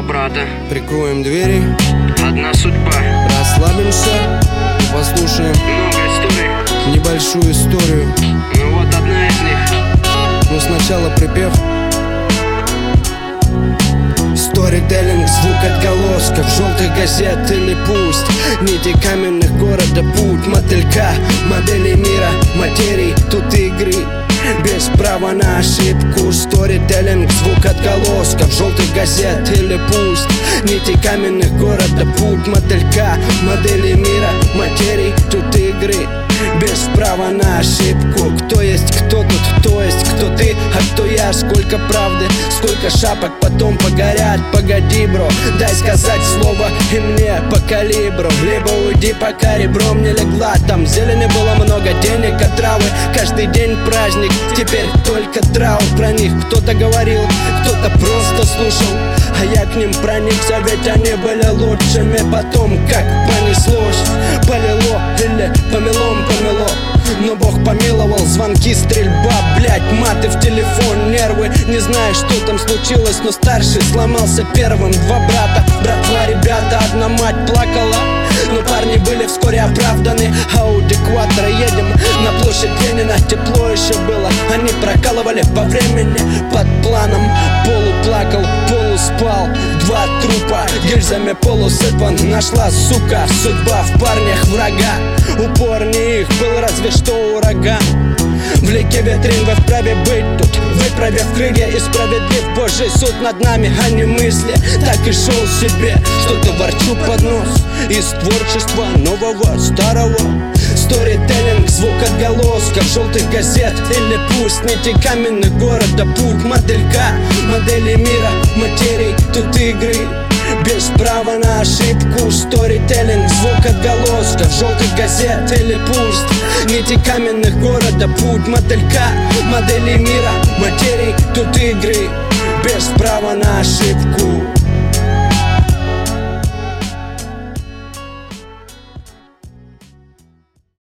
два брата. Прикроем двери, Одна судьба. расслабимся, послушаем Много историй. небольшую историю. Ну вот одна из них. Но сначала припев. Сторителлинг, звук отголосков желтых газет или пусть нити каменных города, путь мотылька, модели мира, материй, тут игры без права на ошибку. Сторителлинг, звук отголосков желтых газет или пусть нити каменных города, путь мотылька, модели мира, материй, тут игры без права на ошибку. Кто есть кто тут, кто есть кто ты, а кто я, сколько правды, сколько шапок потом погорят. Погоди, бро, дай сказать слово и мне по калибру. Либо уйди, пока ребром не легла. Там зелени было много, денег от травы, каждый день праздник, теперь только траур. Про них кто-то говорил, кто-то просто слушал, а я к ним проникся, ведь они были лучшими. Потом как понеслось, полило или помелом помело, но Бог помиловал, звонки, стрельба, блять, маты в телефон, нервы. Не знаю, что там случилось, но старший сломался первым. Два брата, братва, ребята, одна мать плакала, но парни были вскоре оправданы. Ауди Квадро, едем на площадь Ленина, тепло еще было, они прокалывали по времени под планом. Полу плакал, полу спал, два трупа гильзами полусыпан. Нашла, сука, судьба в парнях врага. Упор не их был, разве что ураган. В лике витрин вы вправе быть тут, выправив крылья и справедлив Божий суд над нами, а не мысли. Так и шел себе, что-то ворчу под нос из творчества нового, старого. Сторителлинг, звук отголосков желтых газет или пусть нити каменных города, путь мотылька, модели мира, материй, тут игры без права на ошибку. Сторителлинг, звук отголосков желтых газет или пусть нити каменных города, путь мотылька, модели мира, материй, тут игры без права на ошибку.